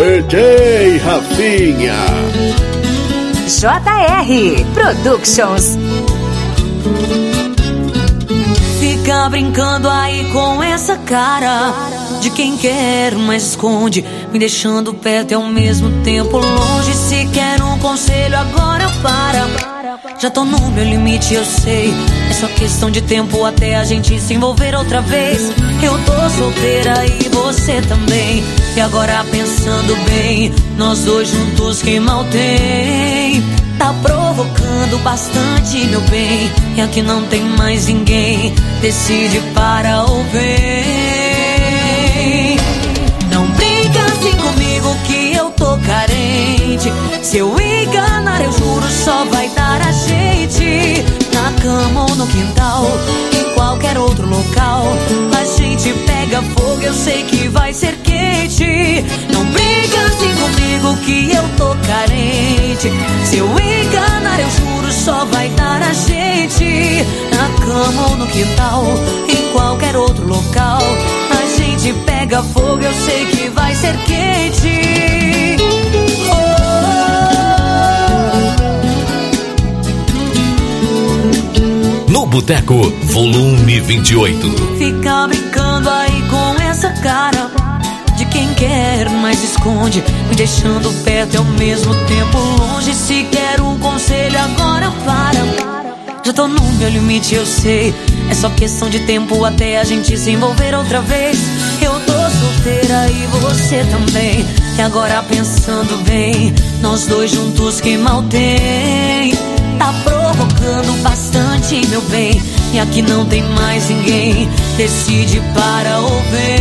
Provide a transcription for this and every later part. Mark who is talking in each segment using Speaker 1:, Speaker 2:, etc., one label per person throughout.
Speaker 1: DJ Rafinha.
Speaker 2: JR Productions.
Speaker 3: Fica brincando aí com essa cara de quem quer, mas esconde, me deixando perto e ao mesmo tempo longe. Se quer um conselho agora para. Já tô no meu limite, eu sei. É só questão de tempo até a gente se envolver outra vez. Eu tô solteira e você também. E agora pensando bem, nós dois juntos quem mal tem. Tá provocando bastante, meu bem. E aqui não tem mais ninguém. Decide para ou vem. Não brinca assim comigo que eu tô carente. Se eu enganar eu juro só vai dar a gente. Na cama ou no quintal, em qualquer outro local. A gente pega fogo, eu sei que vai ser quente. Não brinca assim comigo que eu tô carente. Se eu enganar eu juro só vai dar a gente. Na cama ou no quintal, em qualquer outro local. A gente pega fogo, eu sei que vai ser quente.
Speaker 4: No Boteco, volume 28.
Speaker 3: Fica brincando aí com essa cara de quem quer, mas esconde, me deixando perto e ao mesmo tempo longe. Se quer um conselho agora para. Já tô no meu limite, eu sei. É só questão de tempo até a gente se envolver outra vez. Eu tô solteira e você também. E agora pensando bem, nós dois juntos que mal tem. Tá provocando bastante, meu bem. E aqui não tem mais ninguém. Decide para ou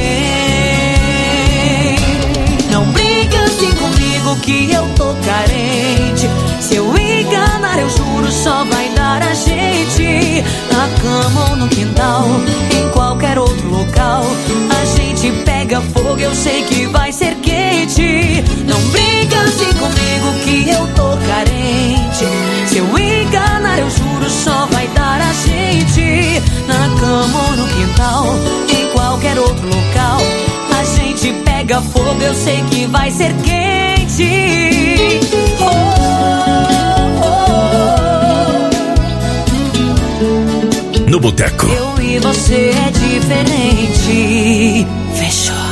Speaker 3: vem. Não brinca assim comigo que eu tô carente. Se eu enganar eu juro só vai dar a gente. Na cama ou no quintal, em qualquer outro local. A gente pega fogo, eu sei que vai ser quente. Não brinca assim comigo que eu tô carente. Se eu enganar eu juro só vai dar a gente. Na cama ou no quintal, em qualquer outro local. A gente pega fogo, eu sei que vai ser quente. Oh, oh, oh.
Speaker 4: No Boteco.
Speaker 3: Eu e você é diferente. Fechou.